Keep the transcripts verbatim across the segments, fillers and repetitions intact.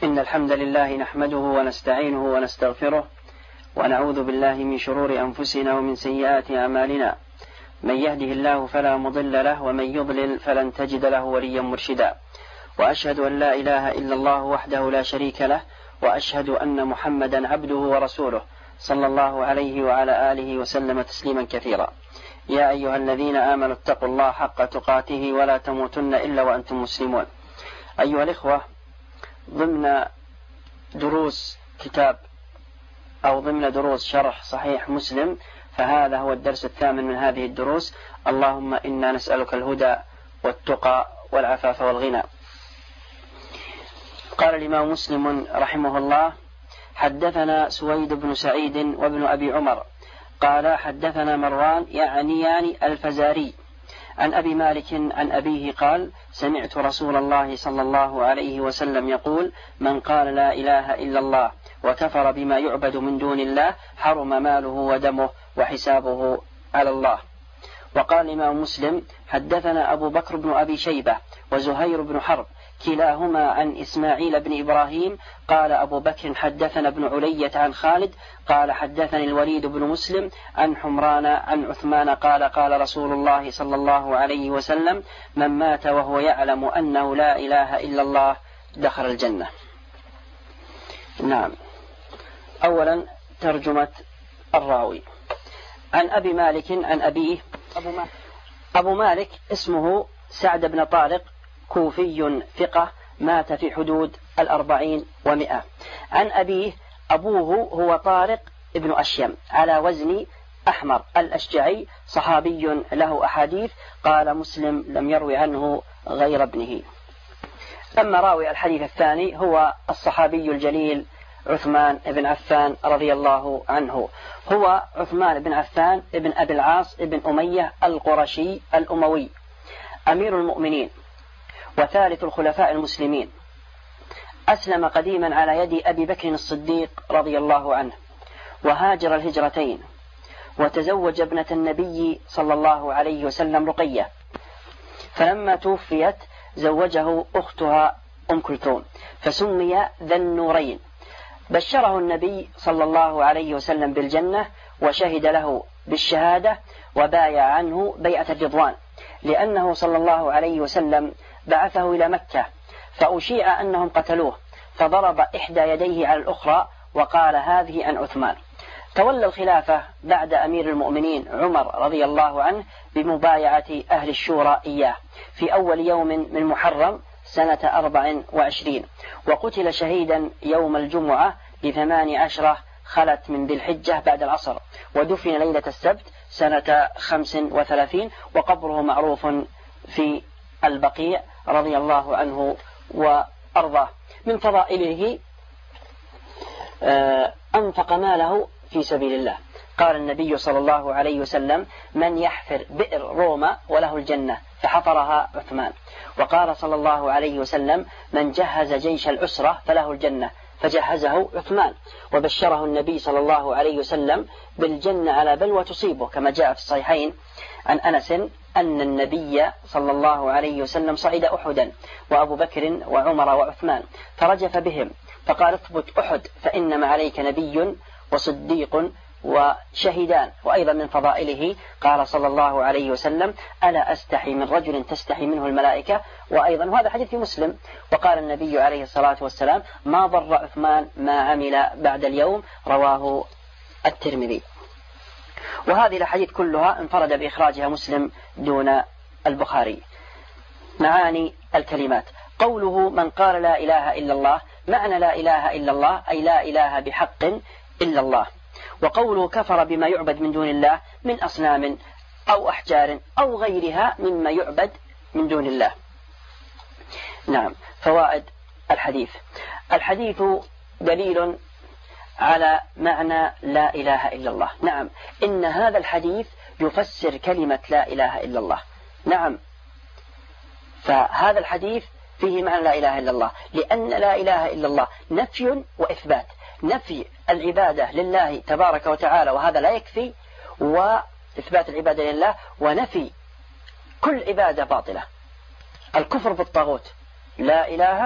إن الحمد لله نحمده ونستعينه ونستغفره ونعوذ بالله من شرور أنفسنا ومن سيئات أعمالنا. من يهده الله فلا مضل له ومن يضلل فلن تجد له وليا مرشدا. وأشهد أن لا إله إلا الله وحده لا شريك له، وأشهد أن محمدا عبده ورسوله صلى الله عليه وعلى آله وسلم تسليما كثيرا. يا أيها الذين آمنوا اتقوا الله حق تقاته ولا تموتن إلا وأنتم مسلمون. أيها الإخوة، ضمن دروس كتاب أو ضمن دروس شرح صحيح مسلم، فهذا هو الدرس الثامن من هذه الدروس. اللهم إنا نسألك الهدى والتقى والعفاف والغنى. قال الإمام مسلم رحمه الله: حدثنا سويد بن سعيد وابن أبي عمر قال حدثنا مروان يعني يعني الفزاري عن أبي مالك عن أبيه قال: سمعت رسول الله صلى الله عليه وسلم يقول: من قال لا إله إلا الله وكفر بما يعبد من دون الله حرم ماله ودمه وحسابه على الله. وقال الإمام مسلم: حدثنا أبو بكر بن أبي شيبة وزهير بن حرب كلاهما عن إسماعيل بن إبراهيم قال أبو بكر حدثنا ابن علية عن خالد قال حدثني الوليد بن مسلم عن حمران عن عثمان قال قال رسول الله صلى الله عليه وسلم: من مات وهو يعلم أنه لا إله إلا الله دخل الجنة. نعم. أولا ترجمة الراوي. عن أبي مالك عن أبيه. أبو مالك, أبو مالك اسمه سعد بن طارق، كوفي ثقة، مات في حدود الأربعين ومئة. عن أبيه، أبوه هو طارق ابن أشيم على وزن أحمر الأشجعي، صحابي له أحاديث. قال مسلم: لم يروي عنه غير ابنه. أما راوي الحديث الثاني هو الصحابي الجليل عثمان بن عفان رضي الله عنه. هو عثمان بن عفان بن أبي العاص بن أمية القرشي الأموي، أمير المؤمنين وثالث الخلفاء المسلمين. أسلم قديما على يد أبي بكر الصديق رضي الله عنه، وهاجر الهجرتين، وتزوج ابنة النبي صلى الله عليه وسلم رقية، فلما توفيت زوجه أختها أم كلثوم، فسمي ذا النورين. بشره النبي صلى الله عليه وسلم بالجنة، وشهد له بالشهادة، وبايع عنه بيعة الرضوان، لأنه صلى الله عليه وسلم بعثه إلى مكة، فأشيع أنهم قتلوه، فضرب إحدى يديه على الأخرى وقال: هذه عن عثمان. تولى الخلافة بعد أمير المؤمنين عمر رضي الله عنه بمبايعة أهل الشورى إياه في أول يوم من محرم سنة أربع وعشرين، وقتل شهيدا يوم الجمعة لثمان عشرة خلت من ذي الحجة بعد العصر، ودفن ليلة السبت سنة خمس وثلاثين، وقبره معروف في البقيع رضي الله عنه وأرضاه. من فضائله أنفق ماله في سبيل الله. قال النبي صلى الله عليه وسلم: من يحفر بئر روما وله الجنة، فحفرها عثمان. وقال صلى الله عليه وسلم: من جهز جيش العسرة فله الجنة، فجهزه عثمان. وبشره النبي صلى الله عليه وسلم بالجنة على بلوى تصيبه، كما جاء في الصحيحين عن أنس أن النبي صلى الله عليه وسلم صعد أحدا وأبو بكر وعمر وعثمان، فرجف بهم فقال: اثبت أحد فإنما عليك نبي وصديق وشهدان. وأيضا من فضائله قال صلى الله عليه وسلم: ألا أستحي من رجل تستحي منه الملائكة. وأيضا وهذا حديث في مسلم. وقال النبي عليه الصلاة والسلام: ما ضر عثمان ما عمل بعد اليوم. رواه الترمذي. وهذه الحديث كلها انفرد بإخراجها مسلم دون البخاري. معاني الكلمات: قوله من قال لا إله إلا الله، معنى لا إله إلا الله أي لا إله بحق إلا الله. وقوله كفر بما يعبد من دون الله من أصنام أو أحجار أو غيرها مما يعبد من دون الله. نعم. فوائد الحديث: الحديث دليل على معنى لا إله إلا الله. نعم، إن هذا الحديث يفسر كلمة لا إله إلا الله. نعم، فهذا الحديث فيه معنى لا إله إلا الله، لأن لا إله إلا الله نفي وإثبات. نفي العبادة لله تبارك وتعالى، وهذا لا يكفي، وإثبات العبادة لله، ونفي كل عبادة باطلة. الكفر بالطاغوت، لا إله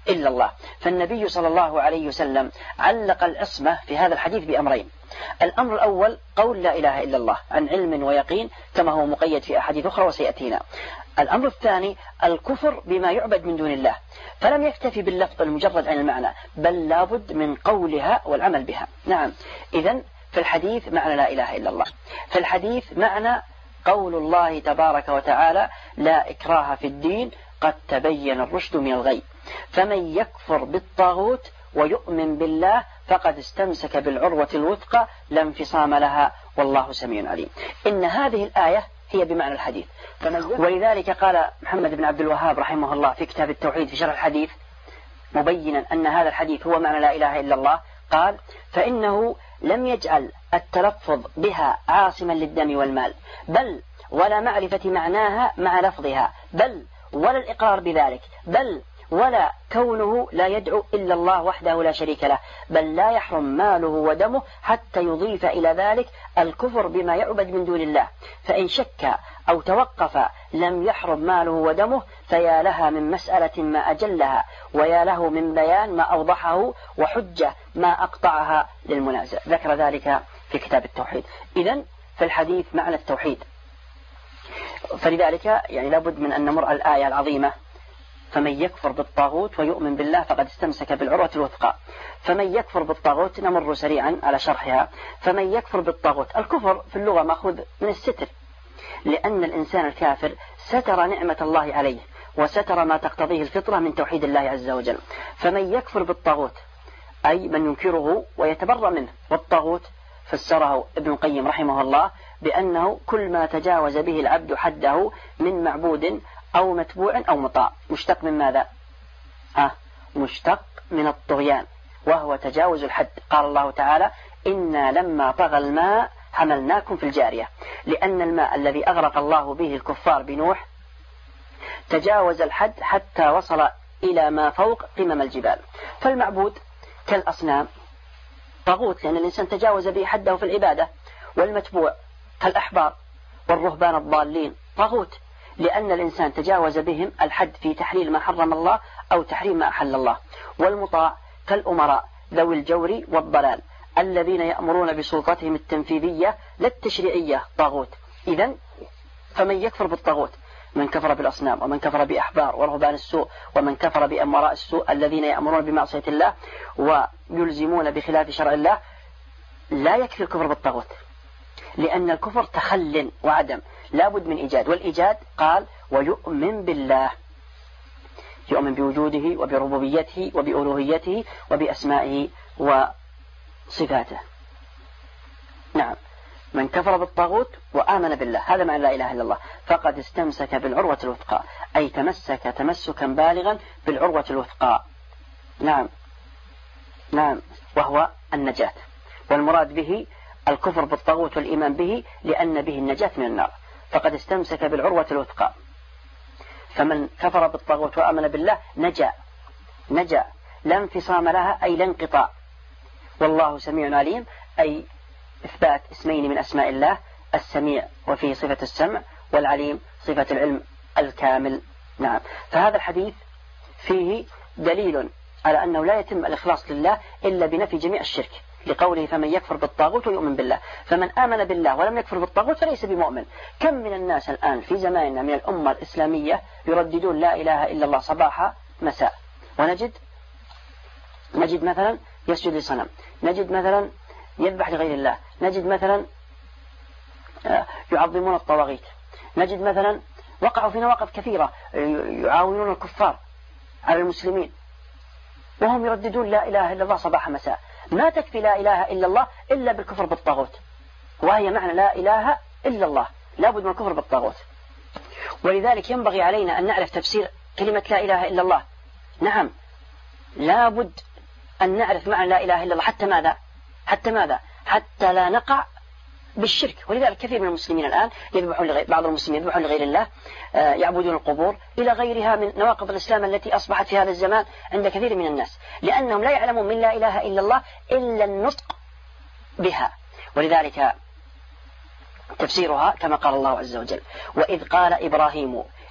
إلا الله. فالنبي صلى الله عليه وسلم علق العصمة في هذا الحديث بأمرين. الأمر الأول قول لا إله إلا الله عن علم ويقين كما هو مقيد في أحاديث أخرى وسيأتينا. الأمر الثاني الكفر بما يعبد من دون الله، فلم يكتفي باللفظ المجرد عن المعنى بل لابد من قولها والعمل بها. نعم، إذن في الحديث معنى لا إله إلا الله، في الحديث معنى قول الله تبارك وتعالى لا إكراه في الدين قد تبين الرشد من الغي، فمن يكفر بالطاغوت ويؤمن بالله فقد استمسك بالعروة الوثقى لا انفصام لها والله سميع عليم. إن هذه الآية هي بمعنى الحديث، ولذلك قال محمد بن عبد الوهاب رحمه الله في كتاب التوحيد في شرح الحديث مبينا أن هذا الحديث هو معنى لا إله إلا الله، قال فإنه لم يجعل التلفظ بها عاصما للدم والمال بل ولا معرفة معناها مع لفظها بل ولا الإقرار بذلك بل ولا كونه لا يدعو إلا الله وحده لا شريك له، بل لا يحرم ماله ودمه حتى يضيف إلى ذلك الكفر بما يعبد من دون الله، فإن شك أو توقف لم يحرم ماله ودمه، فيا لها من مسألة ما أجلها ويا له من بيان ما أوضحه وحجة ما أقطعها للمنازع. ذكر ذلك في كتاب التوحيد. إذن في الحديث معنى التوحيد، فلذلك يعني لابد من أن نمر الآية العظيمة فمن يكفر بالطاغوت ويؤمن بالله فقد استمسك بالعروة الوثقى. فمن يكفر بالطاغوت نمر سريعا على شرحها. فمن يكفر بالطاغوت، الكفر في اللغة مأخوذ من الستر، لأن الإنسان الكافر ستر نعمة الله عليه وستر ما تقتضيه الفطرة من توحيد الله عز وجل. فمن يكفر بالطاغوت أي من ينكره ويتبرأ منه، والطاغوت فسره ابن القيم رحمه الله بأنه كل ما تجاوز به العبد حده من معبود أو متبوع أو مطاع. مشتق من ماذا؟ آه مشتق من الطغيان وهو تجاوز الحد. قال الله تعالى إنا لما طغى الماء حملناكم في الجارية، لأن الماء الذي أغرق الله به الكفار بنوح تجاوز الحد حتى وصل إلى ما فوق قمم الجبال. فالمعبود كالأصنام طاغوت لأن الإنسان تجاوز به حده في العبادة، والمتبوع كالأحبار والرهبان الضالين طاغوت لأن الإنسان تجاوز بهم الحد في تحليل ما حرم الله أو تحريم ما أحل الله، والمطاع كالأمراء ذوي الجور والضلال الذين يأمرون بسلطتهم التنفيذية لا التشريعية طاغوت. إذن فمن يكفر بالطاغوت من كفر بالأصنام ومن كفر بأحبار ورهبان السوء ومن كفر بأمراء السوء الذين يأمرون بمعصية الله ويلزمون بخلاف شرع الله لا يكفي الكفر بالطاغوت، لأن الكفر تخل وعدم لابد من إيجاد، والإيجاد قال ويؤمن بالله، يؤمن بوجوده وبربوبيته وبألوهيته وبأسمائه وصفاته. نعم، من كفر بالطاغوت وآمن بالله هذا معنى لا إله إلا الله فقد استمسك بالعروة الوثقى، أي تمسك تمسكا بالغا بالعروة الوثقى. نعم نعم وهو النجاة، والمراد به الكفر بالطاغوت والإيمان به لأن به النجاة من النار، فقد استمسك بالعروة الوثقى. فمن كفر بالطاغوت وآمن بالله نجا نجا لا انفصام لها أي لا انقطاع. والله سميع عليم أي إثبات اسمين من أسماء الله، السميع وفيه صفة السمع، والعليم صفة العلم الكامل. نعم، فهذا الحديث فيه دليل على أنه لا يتم الإخلاص لله إلا بنفي جميع الشرك، لقوله فمن يكفر بالطاغوت ويؤمن بالله. فمن آمن بالله ولم يكفر بالطاغوت فليس بمؤمن. كم من الناس الآن في زماننا من الأمة الإسلامية يرددون لا إله إلا الله صباح مساء، ونجد نجد مثلا يسجد لصنم، نجد مثلا يذبح لغير الله، نجد مثلا يعظمون الطواغيت، نجد مثلا وقعوا في مواقف كثيرة يعاونون الكفار على المسلمين وهم يرددون لا إله إلا الله صباح مساء. ما تكفي لا إله إلا الله إلا بالكفر بالطاغوت، وهي معنى لا إله إلا الله لابد من الكفر بالطاغوت. ولذلك ينبغي علينا أن نعرف تفسير كلمة لا إله إلا الله. نعم، لابد أن نعرف معنى لا إله إلا الله حتى ماذا حتى ماذا حتى لا نقع بالشرك. ولذلك كثير من المسلمين الآن يذبحون لغير بعض المسلمين يذبحون لغير الله، يعبدون القبور إلى غيرها من نواقض الإسلام التي أصبحت في هذا الزمان عند كثير من الناس، لأنهم لا يعلمون من لا إله إلا الله إلا النطق بها. ولذلك تفسيرها كما قال الله عز وجل وإذ قال إبراهيم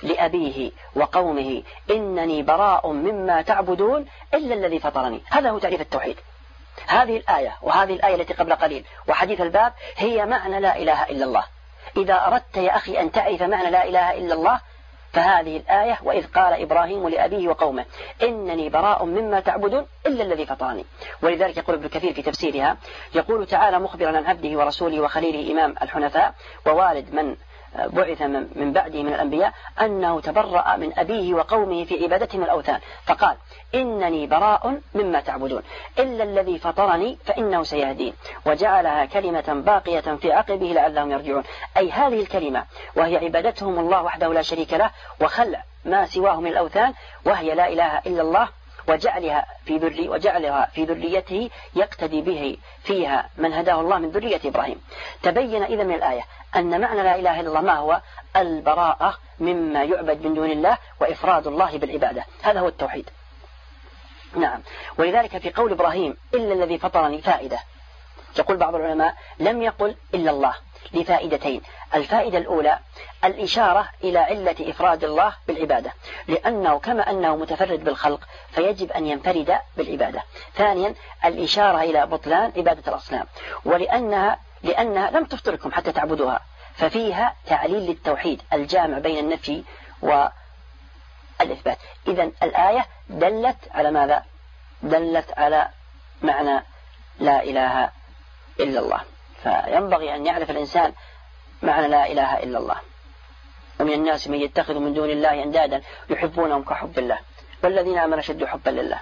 لأبيه وقومه إنني براء مما تعبدون إلا الذي فطرني. هذا هو تعريف التوحيد. هذه الآية وهذه الآية التي قبل قليل وحديث الباب هي معنى لا إله إلا الله. إذا أردت يا أخي أن تعرف معنى لا إله إلا الله فهذه الآية: وإذ قال إبراهيم لأبيه وقومه إنني براء مما تعبدون إلا الذي فطرني. ولذلك يقول ابن كثير في تفسيرها، يقول تعالى مخبرا عن عبده ورسوله وخليله إمام الحنفاء ووالد من بعث من بعده من الأنبياء أنه تبرأ من أبيه وقومه في عبادتهم الأوثان، فقال إنني براء مما تعبدون إلا الذي فطرني فإنه سيهدين، وجعلها كلمة باقية في عقبه لعلهم يرجعون. أي هذه الكلمة وهي عبادتهم الله وحده لا شريك له وخلع ما سواه من الأوثان، وهي لا إله إلا الله، وجعلها في ذري وجعلها في ذريته يقتدي به فيها من هداه الله من ذرية إبراهيم. تبين إذا من الآية أن معنى لا إله إلا الله ما هو؟ البراءة مما يعبد من دون الله وإفراد الله بالعبادة. هذا هو التوحيد. نعم. ولذلك في قول إبراهيم إلا الذي فطرني فائدة. يقول بعض العلماء لم يقل إلا الله لفائدتين. الفائدة الأولى الإشارة إلى علة إفراد الله بالعبادة، لأنه كما أنه متفرد بالخلق فيجب أن ينفرد بالعبادة. ثانيا الإشارة إلى بطلان عبادة الأصنام، ولأنها لأنها لم تفطركم حتى تعبدوها، ففيها تعليل للتوحيد الجامع بين النفي والإثبات. إذن الآية دلت على ماذا؟ دلت على معنى لا إله إلا الله. فينبغي أن يعرف الإنسان معنى لا إله إلا الله. ومن الناس من يتخذ من دون الله أندادا يحبونهم كحب الله والذين آمنوا أشد حبا لله.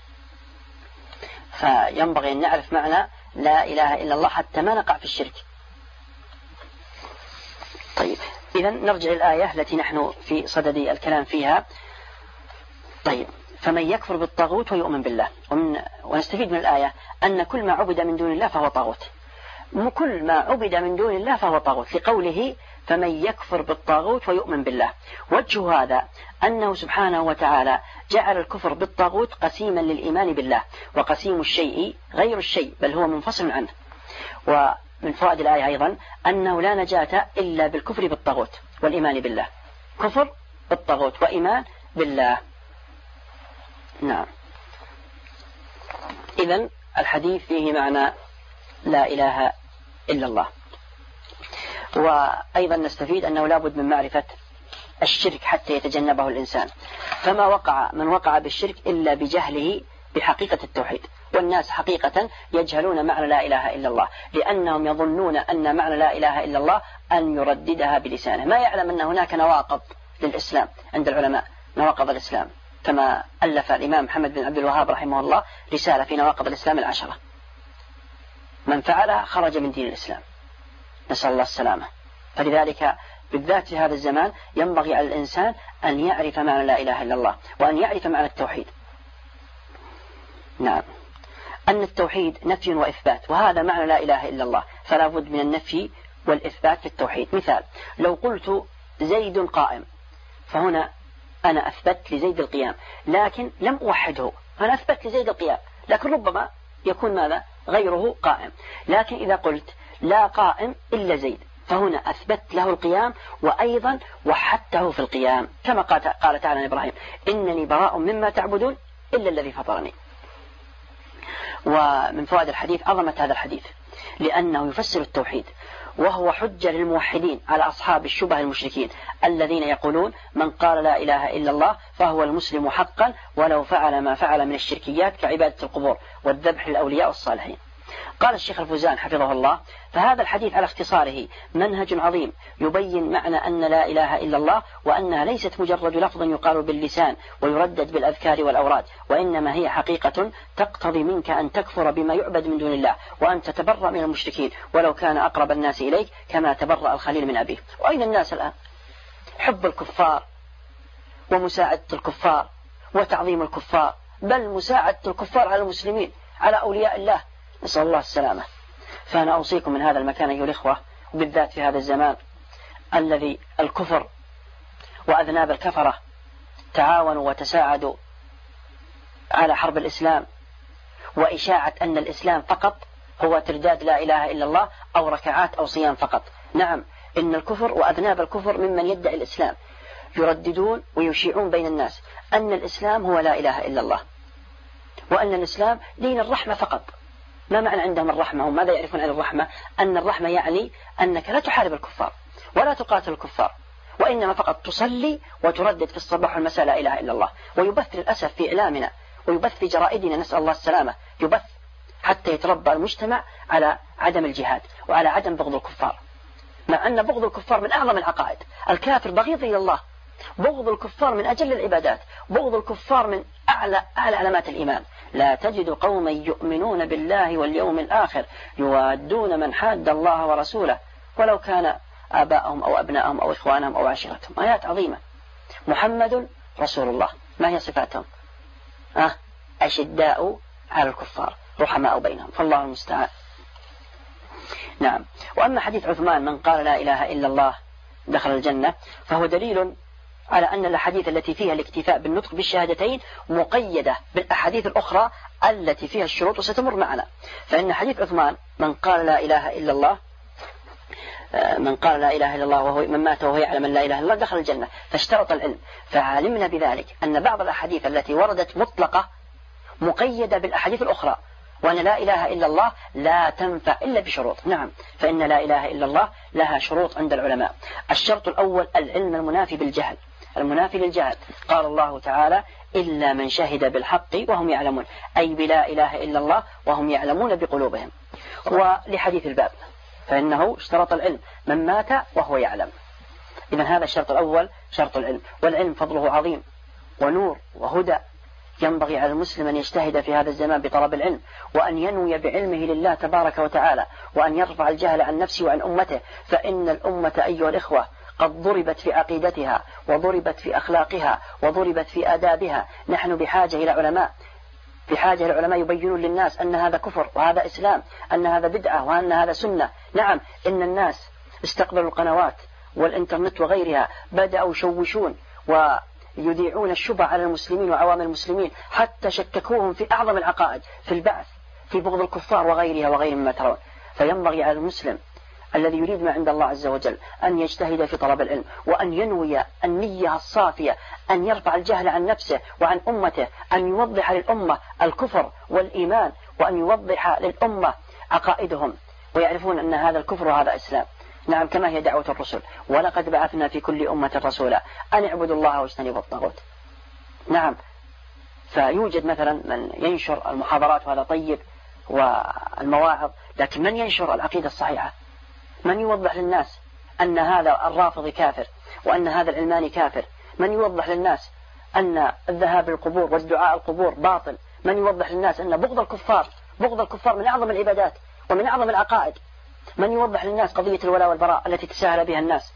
فينبغي أن نعرف معنى لا إله إلا الله حتى ما نقع في الشرك. طيب إذا نرجع للآية التي نحن في صدد الكلام فيها. طيب فمن يكفر بالطاغوت ويؤمن بالله، ومن ونستفيد من الآية أن كل ما عبد من دون الله فهو طاغوت. كل ما عبد من دون الله فهو طاغوت، لقوله فمن يكفر بالطاغوت ويؤمن بالله. وجه هذا أنه سبحانه وتعالى جعل الكفر بالطاغوت قسيما للإيمان بالله، وقسيم الشيء غير الشيء بل هو منفصل عنه. ومن فوائد الآية أيضا أنه لا نجاة إلا بالكفر بالطاغوت والإيمان بالله. كفر بالطاغوت وإيمان بالله. نعم. إذن الحديث فيه معنى لا إله إلا الله. وأيضا نستفيد أنه لا بد من معرفة الشرك حتى يتجنبه الإنسان، فما وقع من وقع بالشرك إلا بجهله بحقيقة التوحيد. والناس حقيقة يجهلون معنى لا إله إلا الله، لأنهم يظنون أن معنى لا إله إلا الله أن يرددها بلسانه، ما يعلم أن هناك نواقض للإسلام عند العلماء، نواقض الإسلام، كما ألف الإمام محمد بن عبد الوهاب رحمه الله رسالة في نواقض الإسلام العشرة، من فعلها خرج من دين الإسلام، نسأل الله السلامة. فلذلك بالذات في هذا الزمان ينبغي على الإنسان أن يعرف معنى لا إله إلا الله، وأن يعرف معنى التوحيد. نعم. أن التوحيد نفي وإثبات، وهذا معنى لا إله إلا الله، فلا بد من النفي والإثبات في التوحيد. مثال: لو قلت زيد قائم، فهنا أنا أثبت لزيد القيام، لكن لم أوحده، أنا أثبت لزيد القيام، لكن ربما يكون ماذا؟ غيره قائم. لكن إذا قلت لا قائم إلا زيد، فهنا أثبت له القيام وأيضا وحدته في القيام، كما قال تعالى عن إبراهيم: إنني براء مما تعبدون إلا الذي فطرني. ومن فوائد الحديث عظمة هذا الحديث، لأنه يفسر التوحيد، وهو حجة للموحدين على أصحاب الشبه المشركين الذين يقولون من قال لا إله إلا الله فهو المسلم حقا ولو فعل ما فعل من الشركيات كعبادة القبور والذبح للأولياء والصالحين. قال الشيخ الفوزان حفظه الله: فهذا الحديث على اختصاره منهج عظيم يبين معنى أن لا إله إلا الله، وأنها ليست مجرد لفظ يقال باللسان ويردد بالأذكار والأوراد، وإنما هي حقيقة تقتضي منك أن تكفر بما يعبد من دون الله، وأن تتبرأ من المشركين ولو كان أقرب الناس إليك كما تبرأ الخليل من أبيه. وأين الناس الآن؟ حب الكفار ومساعدة الكفار وتعظيم الكفار، بل مساعدة الكفار على المسلمين، على أولياء الله، نسأل الله السلامة. فأنا أوصيكم من هذا المكان أيها الإخوة، وبالذات في هذا الزمان الذي الكفر وأذناب الكفرة تعاونوا وتساعدوا على حرب الإسلام وإشاعة أن الإسلام فقط هو ترداد لا إله إلا الله أو ركعات أو صيام فقط. نعم، إن الكفر وأذناب الكفر ممن يدعي الإسلام يرددون ويشيعون بين الناس أن الإسلام هو لا إله إلا الله، وأن الإسلام دين الرحمة فقط. ما معنى عندهم الرحمة؟ هم ماذا يعرفون عن الرحمة؟ أن الرحمة يعني أنك لا تحارب الكفار ولا تقاتل الكفار، وإنما فقط تصلي وتردد في الصباح والمساء لا إله إلا الله. ويبث للأسف في إعلامنا ويبث في جرائدنا، نسأل الله السلامة، يبث حتى يتربى المجتمع على عدم الجهاد وعلى عدم بغض الكفار، مع أن بغض الكفار من أعظم العقائد. الكافر بغيض إلى الله، بغض الكفار من أجل العبادات، بغض الكفار من أعلى, أعلى علامات الإيمان. لا تجد قوما يؤمنون بالله واليوم الآخر يوادون من حاد الله ورسوله ولو كان آباءهم أو أبناءهم أو إخوانهم أو عشيرتهم. آيات عظيمة. محمد رسول الله، ما هي صفاتهم؟ أه أشداء على الكفار رحماء بينهم، فالله المستعان. نعم. وأما حديث عثمان من قال لا إله إلا الله دخل الجنة، فهو دليل على أن الأحاديث التي فيها الاكتفاء بالنطق بالشهادتين مقيدة بالأحاديث الأخرى التي فيها الشروط وستمر معنا. فإن حديث عثمان من قال لا إله إلا الله من قال لا إله إلا الله وهو من مات وهو يعلم أن لا إله إلا الله دخل الجنة، فاشترط العلم. فعلمنا بذلك أن بعض الأحاديث التي وردت مطلقة مقيدة بالأحاديث الأخرى، وأن لا إله إلا الله لا تنفع إلا بشروط. نعم، فإن لا إله إلا الله لها شروط عند العلماء. الشرط الأول العلم المنافي بالجهل، المنافي للجهل. قال الله تعالى إلا من شهد بالحق وهم يعلمون، أي بلا إله إلا الله وهم يعلمون بقلوبهم. ولحديث الباب فإنه اشترط العلم من مات وهو يعلم. إذن هذا الشرط الأول شرط العلم، والعلم فضله عظيم ونور وهدى. ينبغي على المسلم أن يجتهد في هذا الزمان بطلب العلم، وأن ينوي بعلمه لله تبارك وتعالى، وأن يرفع الجهل عن نفسه وعن أمته. فإن الأمة أيها الإخوة قد ضربت في عقيدتها وضربت في أخلاقها وضربت في آدابها. نحن بحاجة إلى علماء، بحاجة إلى علماء يبينون للناس أن هذا كفر وهذا إسلام، أن هذا بدعة وأن هذا سنة. نعم، إن الناس استقبلوا القنوات والإنترنت وغيرها، بدأوا يشوشون ويذيعون الشبه على المسلمين وعوام المسلمين، حتى شككوهم في أعظم العقائد، في البعث، في بغض الكفار وغيرها وغير مما ترون. فينبغي على المسلم الذي يريد ما عند الله عز وجل أن يجتهد في طلب العلم، وأن ينوي النية الصافية، أن يرفع الجهل عن نفسه وعن أمته، أن يوضح للأمة الكفر والإيمان، وأن يوضح للأمة عقائدهم ويعرفون أن هذا الكفر وهذا إسلام. نعم، كما هي دعوة الرسل، ولقد بعثنا في كل أمة رسولا أن اعبدوا الله واجتنبوا الطاغوت. نعم، فيوجد مثلا من ينشر المحاضرات وهذا طيب والمواعظ، لكن من ينشر العقيدة الصحيحة؟ من يوضح للناس أن هذا الرافضي كافر وأن هذا العلماني كافر؟ من يوضح للناس أن الذهاب للقبور والدعاء القبور باطل؟ من يوضح للناس أن بغض الكفار بغض الكفار من أعظم العبادات ومن أعظم العقائد؟ من يوضح للناس قضية الولاء والبراء التي تساهل بها الناس؟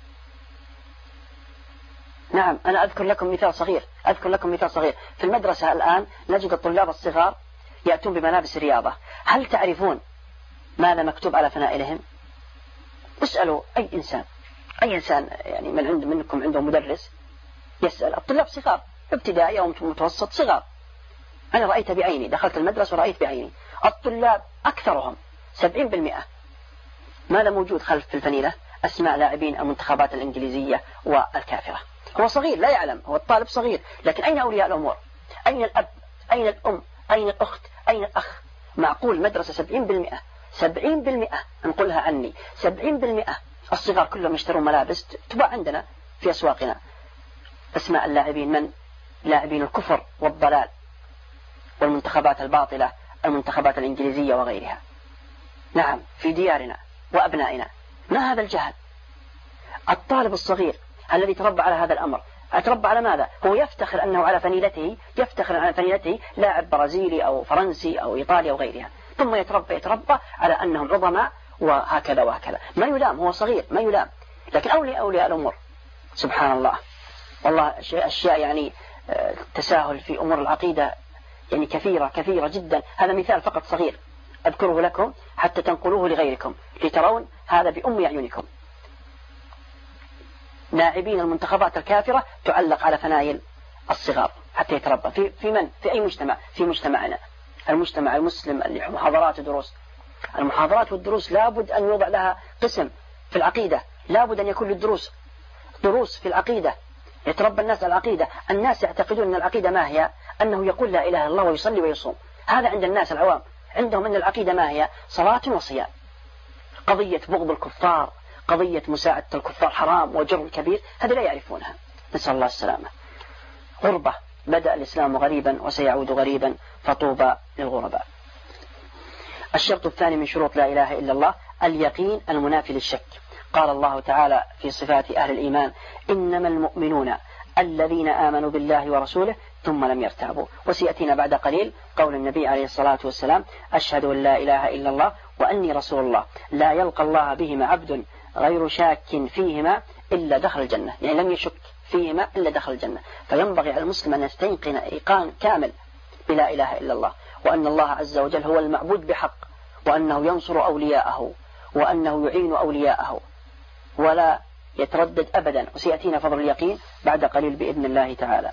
نعم، أنا أذكر لكم مثال صغير أذكر لكم مثال صغير في المدرسة الآن نجد الطلاب الصغار يأتون بملابس الرياضة. هل تعرفون ماذا مكتوب على فنائلهم؟ اسألوا أي إنسان أي إنسان يعني من عند منكم عنده مدرس يسأل الطلاب صغار ابتدائي أو متوسط صغار. أنا رأيت بعيني، دخلت المدرسة ورأيت بعيني الطلاب أكثرهم سبعين بالمئة ماذا موجود خلف في الفنيلة؟ أسماء لاعبين المنتخبات الإنجليزية والكافرة. هو صغير لا يعلم، هو الطالب صغير، لكن أين أولياء الأمور؟ أين الأب؟ أين الأم؟ أين الأخت؟ أين الأخ؟ معقول مدرسة سبعين بالمئة سبعين بالمئة نقولها عني سبعين بالمئة الصغار كلهم يشترون ملابس تباع عندنا في أسواقنا. أسماء اللاعبين من؟ لاعبين الكفر والضلال والمنتخبات الباطلة، المنتخبات الإنجليزية وغيرها. نعم، في ديارنا وأبنائنا. ما هذا الجهل؟ الطالب الصغير الذي تربى على هذا الأمر أتربى على ماذا؟ هو يفتخر أنه على فنيلته يفتخر على فنيلته لاعب برازيلي أو فرنسي أو إيطالي أو غيرها، ثم يتربى يتربى على أنهم عظماء وهكذا وهكذا. ما يلام، هو صغير ما يلام. لكن أولياء أولياء الأمور سبحان الله، والله أشياء يعني تساهل في أمور العقيدة يعني كثيرة كثيرة جدا. هذا مثال فقط صغير أذكره لكم حتى تنقلوه لغيركم لترون هذا بأم أعينكم. لاعبين المنتخبات الكافرة تعلق على فنايل الصغار حتى يتربى في في من؟ في أي مجتمع؟ في مجتمعنا، المجتمع المسلم اللي محاضرات ودروس. المحاضرات والدروس لابد أن يوضع لها قسم في العقيدة، لابد أن يكون للدروس دروس في العقيدة، يتربى الناس على العقيدة. الناس يعتقدون أن العقيدة ما هي؟ أنه يقول لا إله إلا الله ويصلي ويصوم. هذا عند الناس العوام، عندهم أن العقيدة ما هي؟ صلاة وصيام. قضية بغض الكفار، قضية مساعدة الكفار حرام وجرم كبير، هذه لا يعرفونها. نسأل الله السلامة. غربة، بدأ الإسلام غريبا وسيعود غريبا، فطوبى للغرباء. الشرط الثاني من شروط لا إله إلا الله اليقين المنافي للشك. قال الله تعالى في صفات أهل الإيمان: إنما المؤمنون الذين آمنوا بالله ورسوله ثم لم يرتابوا. وسيأتينا بعد قليل قول النبي عليه الصلاة والسلام: أشهد أن لا إله إلا الله وأني رسول الله، لا يلقى الله بهما عبد غير شاك فيهما إلا دخل الجنة. يعني لم يشك فيهما إلا دخل الجنة. فينبغي على المسلم أن يستيقن إيقان كامل بلا إله إلا الله، وأن الله عز وجل هو المعبود بحق، وأنه ينصر أولياءه، وأنه يعين أولياءه، ولا يتردد أبدا. وسيأتينا فضل اليقين بعد قليل بإذن الله تعالى.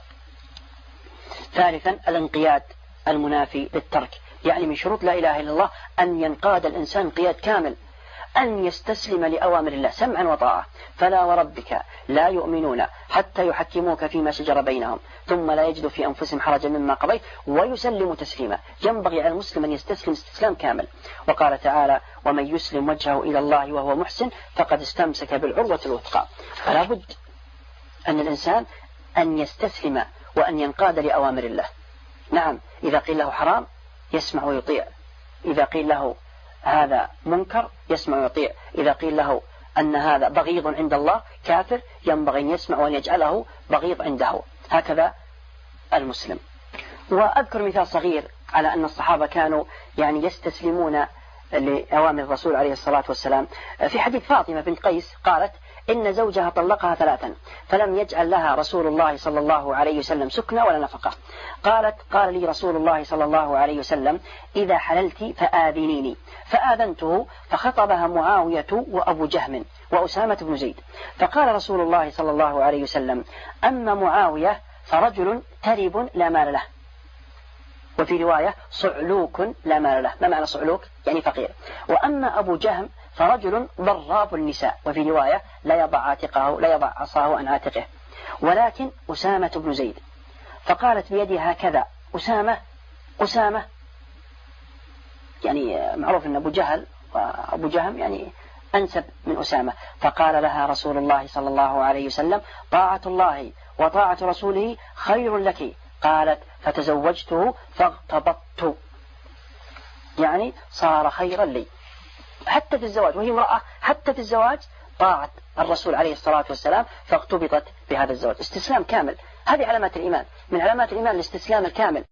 ثالثا الانقياد المنافي للترك. يعني من شروط لا إله إلا الله أن ينقاد الإنسان انقياد كامل، أن يستسلم لأوامر الله سمعا وطاعة. فلا وربك لا يؤمنون حتى يحكموك فيما شجر بينهم ثم لا يجدوا في أنفسهم حرجا مما قضيت ويسلموا تسليما. ينبغي على المسلم أن يستسلم استسلام كامل. وقال تعالى: ومن يسلم وجهه إلى الله وهو محسن فقد استمسك بالعروة الوثقى. فلا بد أن الإنسان أن يستسلم وأن ينقاد لأوامر الله. نعم، إذا قيل له حرام يسمع ويطيع، إذا قيل له هذا منكر يسمع ويطيع، إذا قيل له أن هذا بغيض عند الله كافر ينبغي أن يسمع وأن يجعله بغيض عنده. هكذا المسلم. وأذكر مثال صغير على أن الصحابة كانوا يعني يستسلمون لأوامر الرسول عليه الصلاة والسلام. في حديث فاطمة بنت قيس قالت: إن زوجها طلقها ثلاثا فلم يجعل لها رسول الله صلى الله عليه وسلم سكنة ولا نفقة. قالت: قال لي رسول الله صلى الله عليه وسلم: إذا حللت فآذنيني. فآذنته فخطبها معاوية وأبو جهم وأسامة بن زيد. فقال رسول الله صلى الله عليه وسلم: أما معاوية فرجل ترب لا مال له. وفي رواية: صعلوك لا مال له. ما معنى صعلوك؟ يعني فقير. وأما أبو جهم فرجل ضراب النساء. وفي رواية: لا يضع عاتقه لا يضع عصاه عن عاتقه. ولكن أسامة بن زيد. فقالت بيدها هكذا: أسامة أسامة، يعني معروف أن أبو جهل وأبو جهم يعني أنسب من أسامة. فقال لها رسول الله صلى الله عليه وسلم: طاعة الله وطاعة رسوله خير لك. قالت: فتزوجته فاغتبطت، يعني صار خيرا لي. حتى في الزواج، وهي امرأة، حتى في الزواج طاعت الرسول عليه الصلاة والسلام فاغتبطت بهذا الزواج. استسلام كامل. هذه علامات الإيمان، من علامات الإيمان الاستسلام الكامل.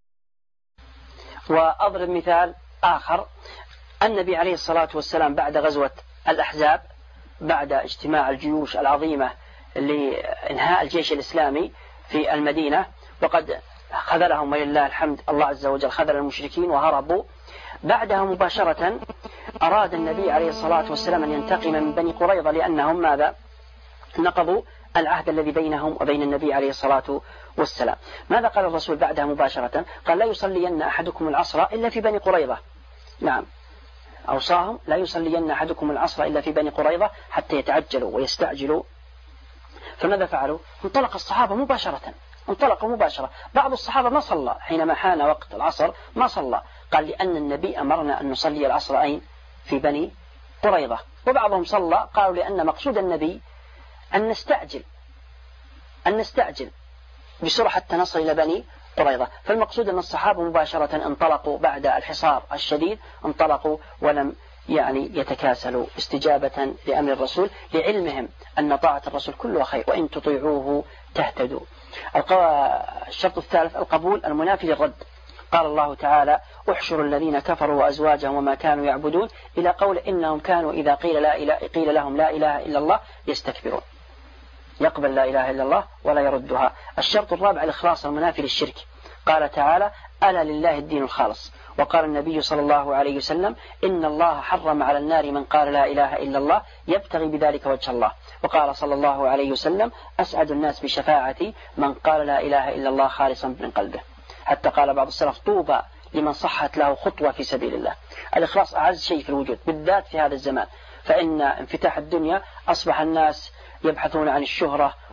وأضرب مثال آخر: النبي عليه الصلاة والسلام بعد غزوة الأحزاب، بعد اجتماع الجيوش العظيمة لإنهاء الجيش الإسلامي في المدينة، وقد خذلهم ولله الحمد، الله عز وجل خذل المشركين وهربوا. بعدها مباشرة أراد النبي عليه الصلاة والسلام أن ينتقم من بني قريظة، لأنهم ماذا؟ نقضوا العهد الذي بينهم وبين النبي عليه الصلاة والسلام. ماذا قال الرسول بعدها مباشرة؟ قال: لا يصلين أحدكم العصر إلا في بني قريظة. نعم، أوصاهم: لا يصلين أحدكم العصر إلا في بني قريظة حتى يتعجلوا ويستعجلوا. فماذا فعلوا؟ انطلق الصحابة مباشرة، انطلقوا مباشرة. بعض الصحابة ما صلى حينما حان وقت العصر، ما صلى، قال: لأن النبي أمرنا أن نصلي العصر أين؟ في بني قريظة. وبعضهم صلى، قالوا: لأن مقصود النبي أن نستعجل أن نستعجل بسرعة حتى نصل إلى بني قريظة. فالمقصود أن الصحابة مباشرة انطلقوا بعد الحصار الشديد، انطلقوا ولم يعني يتكاسلوا استجابة لأمر الرسول، لعلمهم أن طاعة الرسول كلها خير، وإن تطيعوه تهتدوا. الشرط الثالث القبول المنافي للرد. قال الله تعالى: احشروا الذين كفروا وأزواجهم وما كانوا يعبدون، إلى قول: إنهم كانوا إذا قيل, لا إله قيل لهم لا إله إلا الله يستكبرون. يقبل لا إله إلا الله ولا يردها. الشرط الرابع الإخلاص المنافي للشرك. قال تعالى: ألا لله الدين الخالص. وقال النبي صلى الله عليه وسلم: إن الله حرم على النار من قال لا إله إلا الله يبتغي بذلك وجه الله. وقال صلى الله عليه وسلم: أسعد الناس بشفاعتي من قال لا إله إلا الله خالصا من قلبه. حتى قال بعض السلف: طوبى لمن صحت له خطوة في سبيل الله. الإخلاص أعز شيء في الوجود، بالذات في هذا الزمان، فإن انفتاح الدنيا أصبح الناس يبحثون عن الشهرة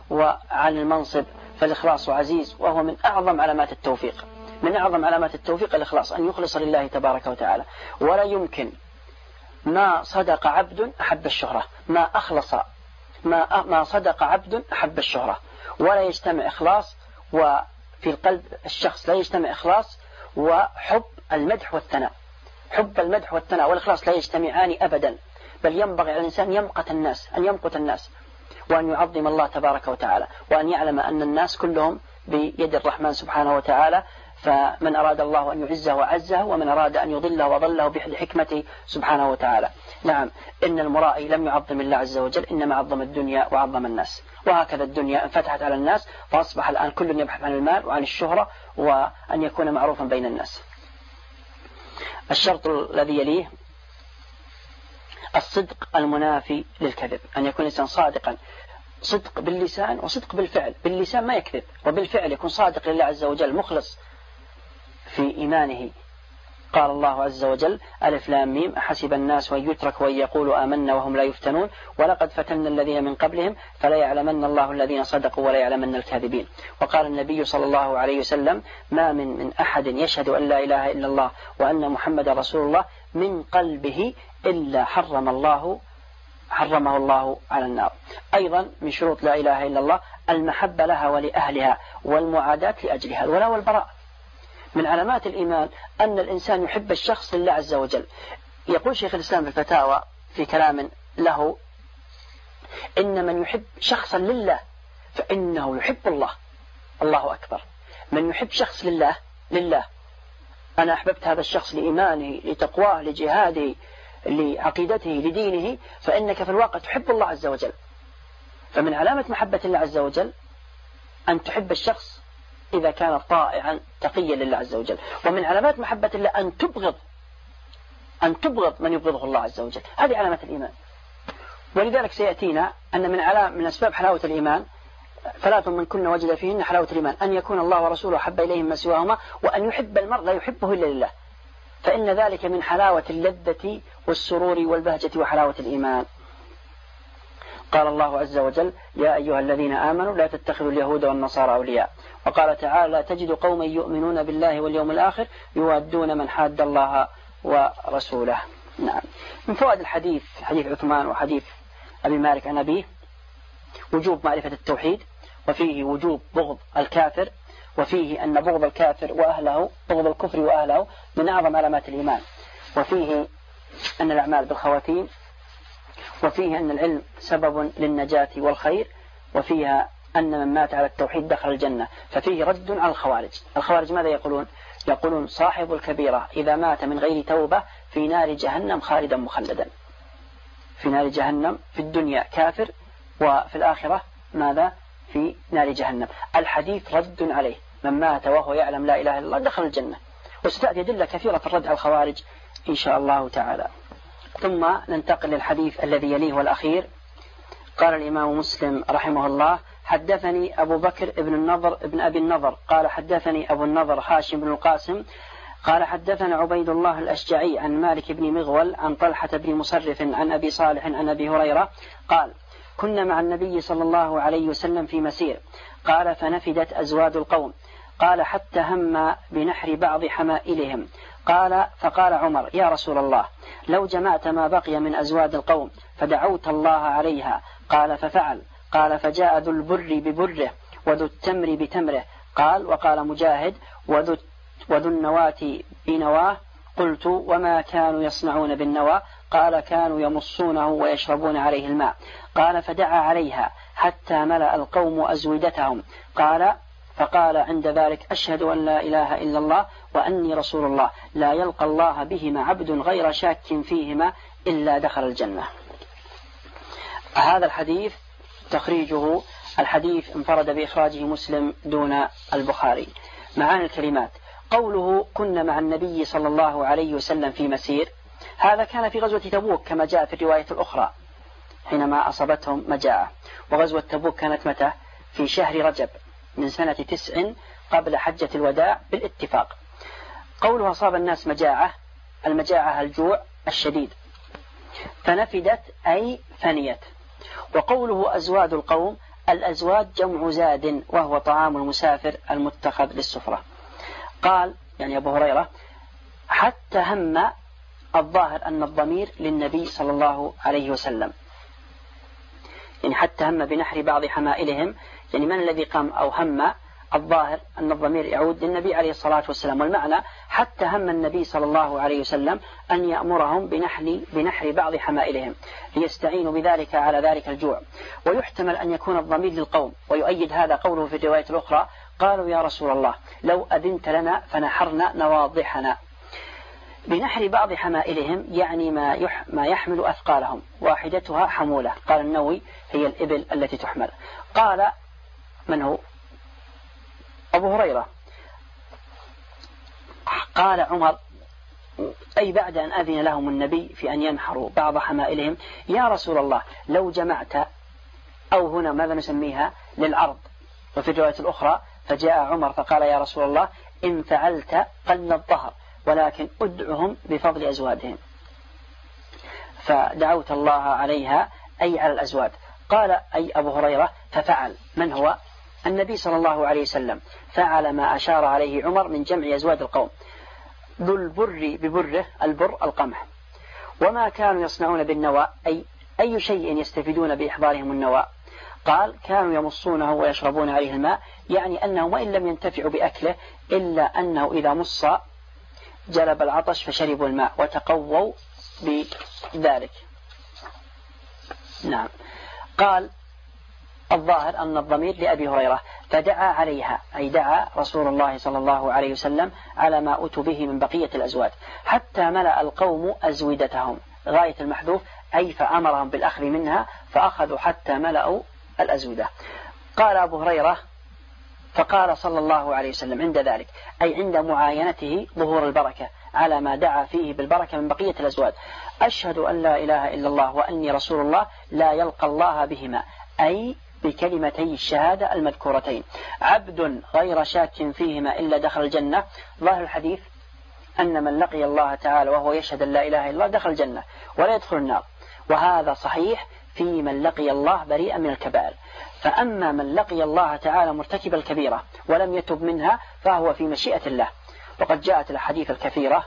وعن المنصب، فالإخلاص عزيز، وهو من أعظم علامات التوفيق. من أعظم علامات التوفيق الإخلاص، أن يخلص لله تبارك وتعالى. ولا يمكن ما صدق عبد أحب الشهرة، ما أخلص ما ما صدق عبد أحب الشهرة. ولا يجتمع إخلاص وفي القلب الشخص لا يجتمع إخلاص وحب المدح والثناء. حب المدح والثناء والإخلاص لا يجتمعان أبدا، بل ينبغي على الإنسان يمقت الناس أن يمقت الناس وأن يعظم الله تبارك وتعالى، وأن يعلم أن الناس كلهم بيد الرحمن سبحانه وتعالى، فمن أراد الله أن يعزه وعزه، ومن أراد أن يضله وضله بحكمته سبحانه وتعالى. نعم، إن المرائي لم يعظم الله عز وجل، إنما عظم الدنيا وعظم الناس. وهكذا الدنيا انفتحت على الناس، فأصبح الآن كل يبحث عن المال وعن الشهرة وأن يكون معروفا بين الناس. الشرط الذي يليه الصدق المنافي للكذب، أن يكون الإنسان صادقا، صدق باللسان وصدق بالفعل. باللسان ما يكذب، وبالفعل يكون صادق لله عز وجل، مخلص في إيمانه. قال الله عز وجل: ألف لام ميم أحسب الناس وأن يتركوا وأن يقولوا آمنا وهم لا يفتنون ولقد فتنا الذين من قبلهم فلا يعلمن الله الذين صدقوا ولا يعلمن الكاذبين. وقال النبي صلى الله عليه وسلم: ما من من أحد يشهد أن لا إله إلا الله وأن محمد رسول الله من قلبه إلا حرم الله حرمه الله على النار. أيضا من شروط لا إله إلا الله المحبة لها ولأهلها والمعاداة لأجلها، الولاء والبراء. من علامات الإيمان أن الإنسان يحب الشخص لله عز وجل. يقول شيخ الإسلام في الفتاوى في كلام له: إن من يحب شخصا لله فإنه يحب الله. الله أكبر. من يحب شخص لله لله أنا أحببت هذا الشخص لإيمانه، لتقواه، لجهاده، لعقيدته، لدينه، فإنك في الواقع تحب الله عز وجل. فمن علامة محبة الله عز وجل أن تحب الشخص إذا كان طائعا تقيا لله عز وجل. ومن علامات محبة الله أن تبغض أن تبغض من يبغضه الله عز وجل. هذه علامة الإيمان. ولذلك سيأتينا أن من علام من أسباب حلاوة الإيمان ثلاث من كنا وجد فيهن حلاوة الإيمان: أن يكون الله ورسوله حب إليهم ما سواهما، وأن يحب المرء لا يحبه إلا لله، فإن ذلك من حلاوة اللذة والسرور والبهجة وحلاوة الإيمان. قال الله عز وجل: يا أيها الذين آمنوا لا تتخذوا اليهود والنصارى أولياء. وقال تعالى: لا تجد قوما يؤمنون بالله واليوم الآخر يوادون من حاد الله ورسوله. نعم. من فوائد الحديث حديث عثمان وحديث أبي مالك عن أبيه وجوب معرفة التوحيد، وفيه وجوب بغض الكافر، وفيه أن بغض الكافر وأهله بغض الكفر وأهله من أعظم علامات الإيمان، وفيه أن الأعمال بالخواتيم، وفيه أن العلم سبب للنجاة والخير، وفيها أن من مات على التوحيد دخل الجنة. ففيه رد على الخوارج. الخوارج ماذا يقولون؟ يقولون صاحب الكبيرة إذا مات من غير توبة في نار جهنم خالدا مخلدا. في نار جهنم في الدنيا كافر، وفي الآخرة ماذا؟ في نار جهنم. الحديث رد عليه، من مات وهو يعلم لا إله إلا الله دخل الجنة. وستأتي أدلة كثيرة في الرد على الخوارج إن شاء الله تعالى. ثم ننتقل للحديث الذي يليه والأخير. قال الإمام مسلم رحمه الله: حدثني أبو بكر ابن النضر ابن أبي النضر قال حدثني أبو النضر هاشم بن القاسم قال حدثنا عبيد الله الأشجعي عن مالك بن مغول عن طلحة بن مصرف عن أبي صالح عن أبي هريرة قال: كنا مع النبي صلى الله عليه وسلم في مسير. قال: فنفدت أزواد القوم. قال: حتى هم بنحر بعض حمائلهم. قال: فقال عمر: يا رسول الله، لو جمعت ما بقي من أزواد القوم فدعوت الله عليها. قال: ففعل. قال: فجاء ذو البر ببره وذو التمر بتمره. قال: وقال مجاهد: وذو, وذو النواة بنواه. قلت: وما كانوا يصنعون بالنوى؟ قال: كانوا يمصونه ويشربون عليه الماء. قال: فدعا عليها حتى ملأ القوم أزودتهم. قال: فقال عند ذلك: أشهد أن لا إله إلا الله وأني رسول الله، لا يلقى الله بهما عبد غير شاك فيهما إلا دخل الجنة. هذا الحديث تخريجه الحديث انفرد بإخراجه مسلم دون البخاري. معاني الكلمات: قوله كنا مع النبي صلى الله عليه وسلم في مسير، هذا كان في غزوة تبوك كما جاء في الرواية الأخرى حينما أصابتهم مجاعة. وغزوة تبوك كانت متى؟ في شهر رجب من سنة تسع قبل حجة الوداع بالاتفاق. قوله أصاب الناس مجاعة، المجاعة الجوع الشديد. فنفدت أي فنيت. وقوله أزواد القوم الأزواد جمع زاد وهو طعام المسافر المتخذ للسفرة. قال يعني أبو هريرة حتى هم، الظاهر أن الضمير للنبي صلى الله عليه وسلم، يعني حتى هم بنحر بعض حمائلهم، يعني من الذي قام أو هم؟ الظاهر أن الضمير يعود للنبي عليه الصلاة والسلام، والمعنى حتى هم النبي صلى الله عليه وسلم أن يأمرهم بنحر, بنحر بعض حمائلهم ليستعينوا بذلك على ذلك الجوع. ويحتمل أن يكون الضمير للقوم، ويؤيد هذا قوله في الرواية الأخرى قالوا يا رسول الله لو أذنت لنا فنحرنا نواضحنا. بنحر بعض حمائلهم يعني ما, يح ما يحمل أثقالهم، واحدتها حمولة. قال النووي هي الإبل التي تحمل. قال من هو؟ أبو هريرة. قال عمر أي بعد أن أذن لهم النبي في أن ينحروا بعض حمائلهم يا رسول الله لو جمعت، أو هنا ماذا نسميها؟ للعرض. وفي الرواية الأخرى فجاء عمر فقال يا رسول الله إن فعلت قل الظهر ولكن أدعهم بفضل أزوادهم، فدعوت الله عليها أي على الأزواد. قال أي أبو هريرة ففعل. من هو؟ النبي صلى الله عليه وسلم فعل ما أشار عليه عمر من جمع أزواد القوم. ذو البر ببره، البر القمح. وما كانوا يصنعون بالنواء أي أي شيء يستفيدون بإحضارهم النواء؟ قال كانوا يمصونه ويشربون عليه الماء، يعني أنهم وإن لم ينتفعوا بأكله إلا أنه إذا مص جلب العطش فشربوا الماء وتقووا بذلك. نعم. قال الظاهر أن الضمير لأبي هريرة فدعا عليها أي دعا رسول الله صلى الله عليه وسلم على ما أتوا به من بقية الأزواد حتى ملأ القوم أزودتهم، غاية المحذوف أي فأمرهم بالأخذ منها فأخذوا حتى ملأوا الأزودة. قال أبو هريرة فقال صلى الله عليه وسلم عند ذلك أي عند معاينته ظهور البركة على ما دعا فيه بالبركة من بقية الأزواد أشهد أن لا إله إلا الله وأني رسول الله لا يلقى الله بهما، أي بكلمتي الشهادة المذكورتين، عبد غير شاك فيهما إلا دخل الجنة. ظاهر الحديث أن من لقي الله تعالى وهو يشهد أن لا إله إلا الله دخل الجنة ولا يدخل النار، وهذا صحيح في من لقي الله بريئا من الكبائر. فأما من لقي الله تعالى مرتكب الكبيرة ولم يتب منها فهو في مشيئة الله. وقد جاءت الحديث الكثيرة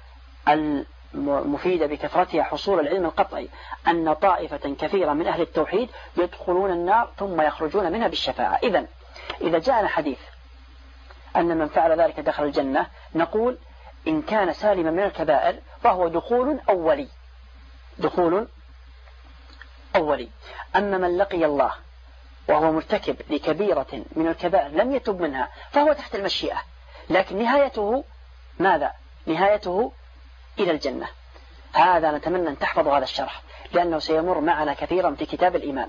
المفيدة بكثرتها حصول العلم القطعي أن طائفة كثيرة من أهل التوحيد يدخلون النار ثم يخرجون منها بالشفاعة. إذن إذا جاءنا حديث أن من فعل ذلك دخل الجنة نقول إن كان سالما من الكبائر فهو دخول أولي، دخول أولي. أما من لقي الله وهو مرتكب لكبيرة من الكبائر لم يتب منها فهو تحت المشيئة، لكن نهايته ماذا؟ نهايته إلى الجنة. هذا نتمنى أن تحفظوا هذا الشرح لأنه سيمر معنا كثيرا في كتاب الإيمان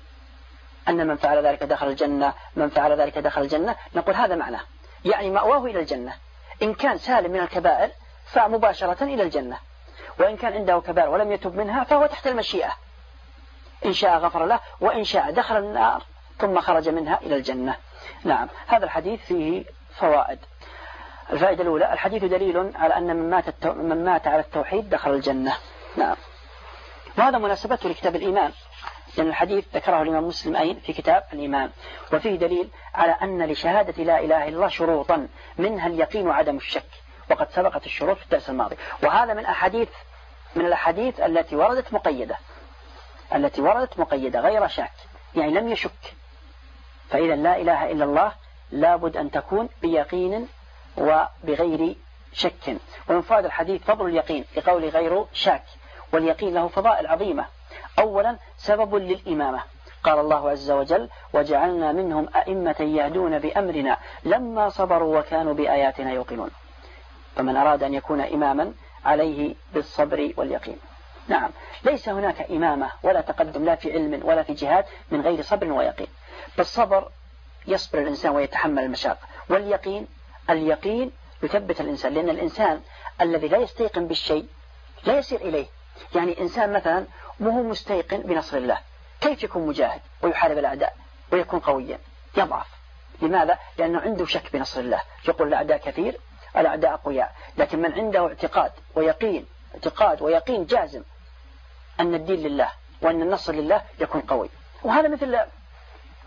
أن من فعل ذلك دخل الجنة، من فعل ذلك دخل الجنة، نقول هذا معناه يعني مأواه إلى الجنة. إن كان سالم من الكبائر فمباشرة إلى الجنة، وإن كان عنده كبائر ولم يتب منها فهو تحت المشيئة، إن شاء غفر له وإن شاء دخل النار ثم خرج منها إلى الجنة. نعم. هذا الحديث فيه فوائد. الفائدة الأولى الحديث دليل على أن من مات, التو... من مات على التوحيد دخل الجنة. نعم. وهذا مناسبته لكتاب الإيمان لأن الحديث ذكره الإمام مسلم أين في كتاب الإيمان، وفيه دليل على أن لشهادة لا إله إلا الله شروطا منها اليقين وعدم الشك، وقد سبقت الشروط في الدرس الماضي. وهذا من أحاديث من الأحاديث التي وردت مقيدة التي وردت مقيدة غير شك، يعني لم يشك. فإذا لا إله إلا الله لابد أن تكون بيقين وبغير شك. ومن فوائد الحديث فضل اليقين لقول غير شاك، واليقين له فضائل عظيمة. أولا سبب للإمامة، قال الله عز وجل وجعلنا منهم أئمة يهدون بأمرنا لما صبروا وكانوا بآياتنا يوقنون. فمن أراد أن يكون إماما عليه بالصبر واليقين. نعم. ليس هناك إمامة ولا تقدم لا في علم ولا في جهاد من غير صبر ويقين. بالصبر يصبر الإنسان ويتحمل المشاق، واليقين اليقين يثبت الإنسان، لأن الإنسان الذي لا يستيقن بالشيء لا يسير إليه. يعني إنسان مثلا وهو مستيقن بنصر الله كيف يكون مجاهد ويحارب الأعداء ويكون قويا؟ يضعف. لماذا؟ لأنه عنده شك بنصر الله، يقول الأعداء كثير الأعداء أقوياء. لكن من عنده اعتقاد ويقين اعتقاد ويقين جازم أن الدين لله وأن النصر لله يكون قوي. وهذا مثل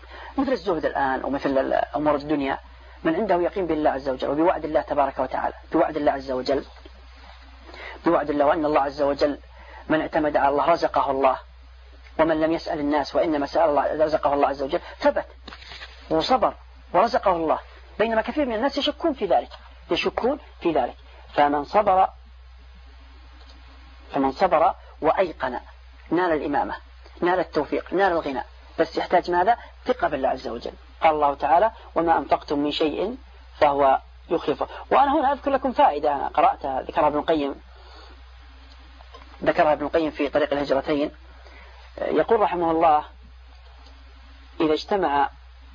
مثل الزهد الآن ومثل أمور الدنيا، من عنده يقين بالله عز وجل وبوعد الله تبارك وتعالى، بوعد الله عز وجل بوعد الله، وأن الله عز وجل من اعتمد على الله رزقه الله، ومن لم يسأل الناس وإنما سأل الله رزقه الله عز وجل، ثبت وصبر ورزقه الله. بينما كثير من الناس يشكون في ذلك يشكون في ذلك فمن صبر فمن صبر وأيقن نال الإمامة، نال التوفيق، نال الغنى، بس يحتاج ماذا؟ ثقة بالله عز وجل. قال الله تعالى: وما أنفقتم من شيء فهو يخلفه. وأنا هنا أذكر لكم فائدة أنا قرأتها ذكرها ابن القيم ذكرها ابن القيم في طريق الهجرتين، يقول رحمه الله: إذا اجتمع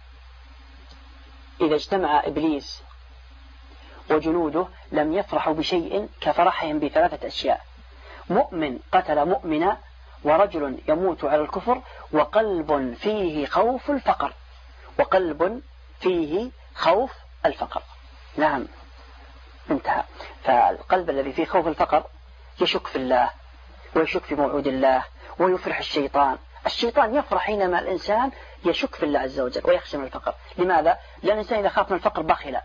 إذا اجتمع إبليس وجنوده لم يفرحوا بشيء كفرحهم بثلاثة أشياء: مؤمن قتل مؤمنا، ورجل يموت على الكفر، وقلب فيه خوف الفقر وقلب فيه خوف الفقر. نعم، انتهى. فالقلب الذي فيه خوف الفقر يشك في الله ويشك في موعود الله ويفرح الشيطان. الشيطان يفرح حينما الإنسان يشك في الله عز وجل ويخشى من الفقر. لماذا؟ لأن الإنسان إذا خاف من الفقر بخل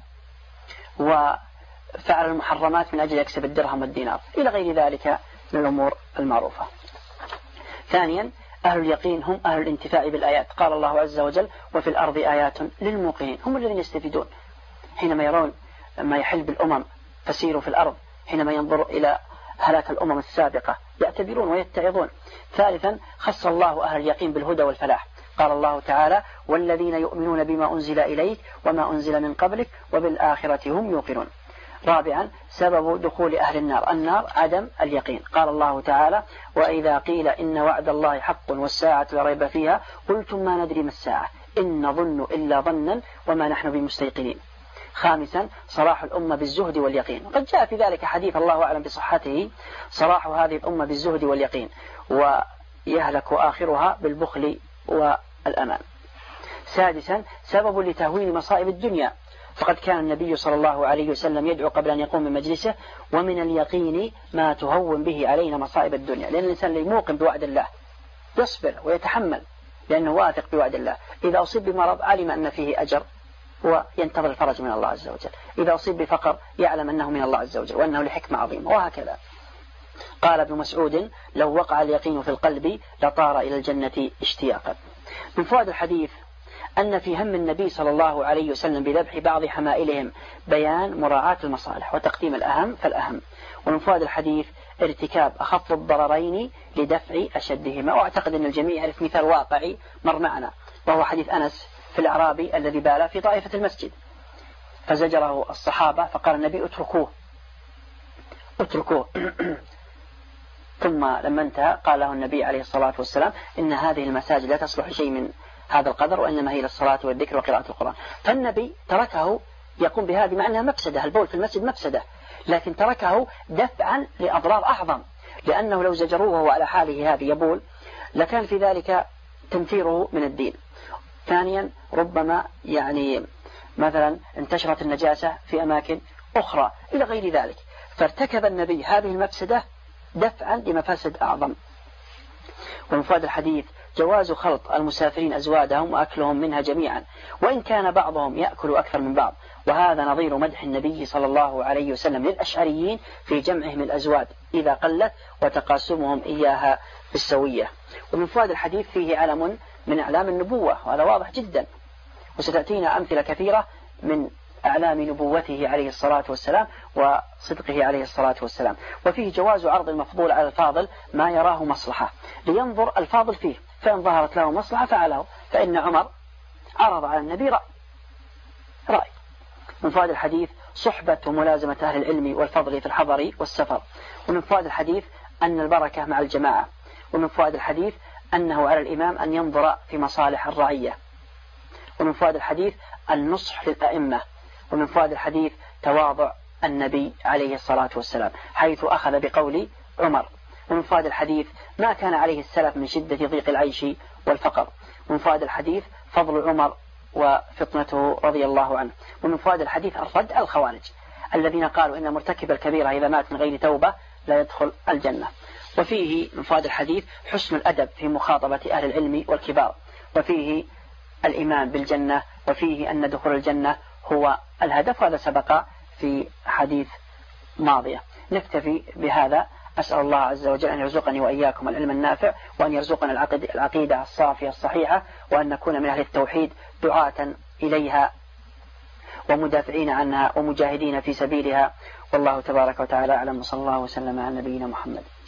وفعل المحرمات من أجل يكسب الدرهم والدينار إلى غير ذلك من الأمور المعروفة. ثانيا، أهل اليقين هم أهل الانتفاع بالآيات. قال الله عز وجل: وفي الأرض آيات للموقنين. هم الذين يستفيدون حينما يرون ما يحل بالأمم فسيروا في الأرض، حينما ينظروا إلى هلاك الأمم السابقة يعتبرون ويتعظون. ثالثا، خص الله أهل اليقين بالهدى والفلاح. قال الله تعالى: والذين يؤمنون بما أنزل إليك وما أنزل من قبلك وبالآخرة هم يوقنون. رابعا، سبب دخول أهل النار النار عدم اليقين. قال الله تعالى: وإذا قيل إن وعد الله حق والساعة لا ريب فيها قلتم ما ندري ما الساعة إن نظن إلا ظنا وما نحن بمستيقنين. خامسا، صلاح الأمة بالزهد واليقين. قد جاء في ذلك حديث الله أعلم بصحته: صلاح هذه الأمة بالزهد واليقين ويهلك آخرها بالبخل والأمان. سادسا، سبب لتهوين مصائب الدنيا. فقد كان النبي صلى الله عليه وسلم يدعو قبل أن يقوم من مجلسه: ومن اليقين ما تهون به علينا مصائب الدنيا. لأن الإنسان اللي موقن بوعد الله يصبر ويتحمل لأنه واثق بوعد الله. إذا أصيب بمرض علم أن فيه أجر وينتظر الفرج من الله عز وجل. إذا أصيب بفقر يعلم أنه من الله عز وجل وأنه لحكمة عظيمة، وهكذا. قال ابن مسعود: لو وقع اليقين في القلب لطار إلى الجنة اشتياقا. من فوائد الحديث أن في هم النبي صلى الله عليه وسلم بذبح بعض حمائلهم بيان مراعاة المصالح وتقديم الأهم فالأهم. ومن فوائد الحديث ارتكاب أخف الضررين لدفع أشدهما. وأعتقد أن الجميع يعرف مثال واقعي مر معنا، وهو حديث أنس في الأعرابي الذي بال في طائفة المسجد فزجره الصحابة فقال النبي: اتركوه اتركوه ثم لما انتهى قال له النبي عليه الصلاة والسلام: إن هذه المساجد لا تصلح لشيء من هذا القدر وإنما هي للصلاة والذكر وقراءة القرآن. فالنبي تركه يقوم بهذه مع أنها مفسدة، البول في المسجد مفسدة، لكن تركه دفعا لأضرار أعظم، لأنه لو زجروه وهو على حاله هذه يبول لكان في ذلك تنفيره من الدين. ثانيا، ربما يعني مثلا انتشرت النجاسة في أماكن أخرى إلى غير ذلك، فارتكب النبي هذه المفسدة دفعا لمفاسد أعظم. ومن فوائد الحديث جواز خلط المسافرين أزوادهم وأكلهم منها جميعا، وإن كان بعضهم يأكل أكثر من بعض، وهذا نظير مدح النبي صلى الله عليه وسلم للأشعريين في جمعهم الأزواد إذا قلت وتقاسمهم إياها بالسوية. ومن فوائد الحديث فيه علم من أعلام النبوة، وهذا واضح جدا، وستأتينا أمثلة كثيرة من أعلام نبوته عليه الصلاة والسلام وصدقه عليه الصلاة والسلام. وفيه جواز عرض المفضول على الفاضل ما يراه مصلحة لينظر الفاضل فيه، فإن ظهرت له مصلحة فعله. فإن عمر عرض على النبي رأي رأي. من فوائد الحديث صحبة وملازمة أهل العلم والفضل في الحضر والسفر. ومن فوائد الحديث أن البركة مع الجماعة. ومن فوائد الحديث أنه على الإمام أن ينظر في مصالح الرعية. ومن فوائد الحديث النصح للأئمة. ومن فوائد الحديث تواضع النبي عليه الصلاة والسلام حيث أخذ بقول عمر. ومن فوائد الحديث ما كان عليه السلف من شدة ضيق العيش والفقر. ومن فوائد الحديث فضل عمر وفطنته رضي الله عنه. ومن فوائد الحديث الرد على الخوارج الذين قالوا إن مرتكب الكبيرة إذا مات من غير توبة لا يدخل الجنة. وفيه من فوائد الحديث حسن الأدب في مخاطبة أهل العلم والكبار. وفيه الإيمان بالجنة وفيه أن دخول الجنة هو الهدف، وهذا سبق في حديث ماضية. نكتفي بهذا. أسأل الله عز وجل أن يرزقني وإياكم العلم النافع، وأن يرزقنا العقيدة الصافية الصحيحة، وأن نكون من أهل التوحيد دعاة إليها ومدافعين عنها ومجاهدين في سبيلها. والله تبارك وتعالى أعلم، وصلى الله وسلم على نبينا محمد.